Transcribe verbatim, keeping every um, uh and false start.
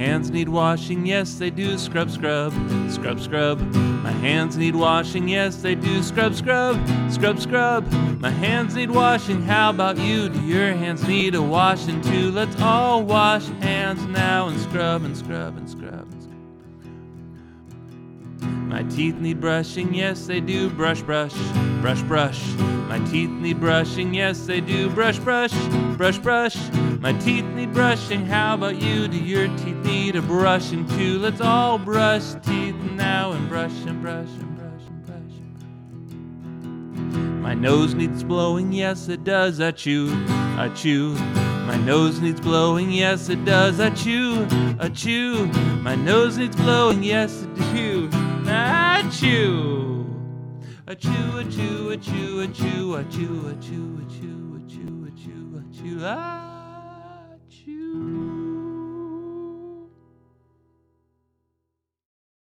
hands need washing, yes they do. Scrub, scrub, scrub, scrub. My hands need washing, yes they do. Scrub, scrub, scrub, scrub. My hands need washing, how about you? Do your hands need a washing too? Let's all wash hands now and scrub and scrub and scrub and scrub. My teeth need brushing, yes they do. Brush, brush, brush, brush. My teeth need brushing, yes they do. Brush, brush, brush, brush. My teeth need brushing, how about you? Do your teeth need a brushing too? Let's all brush teeth now and brush and brush and brush and brush and brush. My nose needs blowing, yes it does. I chew, I chew. My nose needs blowing, yes it does. I chew, I chew. My nose needs blowing, yes it do. I chew, I chew, I chew, I chew, I chew, I chew, I chew, I chew, I chew, I chew, I chew, I chew.